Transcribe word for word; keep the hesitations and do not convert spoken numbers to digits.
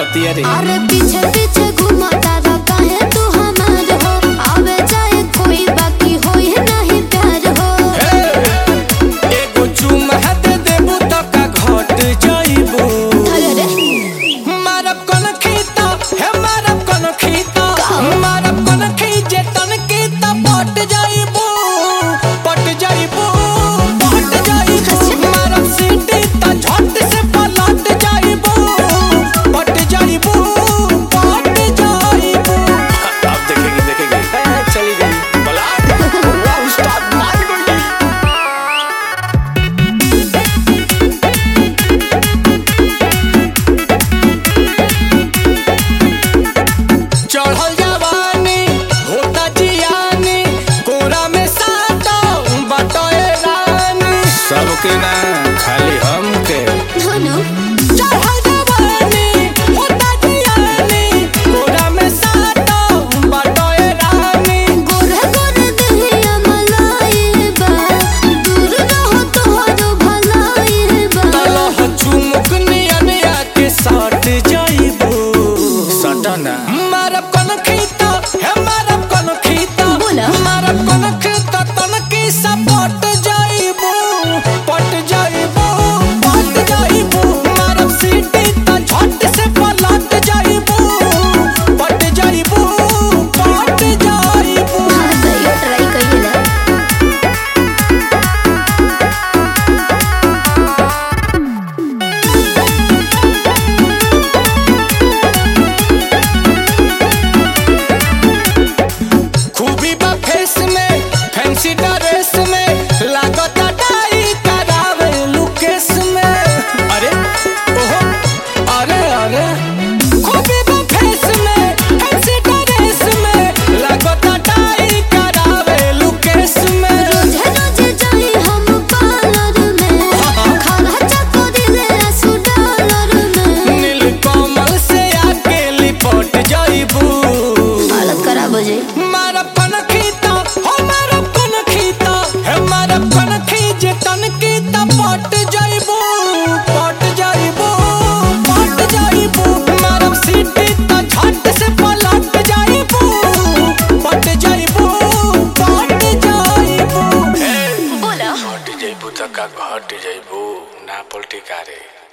कहती रे। अरे पीछे पीछे घुमाता रहा काहे तू हमार हो, आवे जाए कोई बाकी होई नहीं प्यार हो। एगो चुमा दे देबू त का घट जाइबू। अरे रे मारब कोन खीता हे मारब कोन खीता मारब कोन खीजे तन की त पट जाइबू पट जाइबू पट जाइबू। मारब सीटी त झट से पलट जाइबू पट जाइबू पट जाइबू। अब देखेगी देखेगी चली गई बला वाह उस्ताद मार गई। चढ़ल जवानी होता जियानी कोरा में सातो बटोए रानी सबके ना खाली हमके। धनु चढ़ल जवानी होता जियानी कोरा में सातो बटोए रानी। गोरे गोरे दहिया मलाई बा, दूर रहो तोहरो भलाई बा। तलह चुमुक नियन आके सट जाइबू सटना। मारब कोन खीता हे मारब कोन खीता बोला। मारब कोन खीता तन की सपट जाइबू पट जाइबू पट जाइबू। मारब सीटी त झट से पलट जाइबू पट जाइबू पट जाइबू। हाँ तो यो ट्राई कइला। खूबी बा फेस में फैंसी ड्रेस में लागत डाई करावे लुकेस में। अरे ओहो अरे अरे खूबी बा फेस में फैंसी ड्रेस में लागत डाई करावे लुकेस में। रोजे रोजे जाई हम पार्लर में, खरा चकोरी ले आसू डॉलर में। नील कमल से आके लिपट जाइबू। हालत खराब हो जाए। मारब कोन खीता हो मारब कोन खीता हे मारब कोन खीजे तन की त पट जाइबू पट जाइबू पट जाइबू। मारब सीटी त झट से पलट जाइबू पट जाइबू पट जाइबू। बोला हट जाइबू त का घट जाइबू ना पलटी कारे।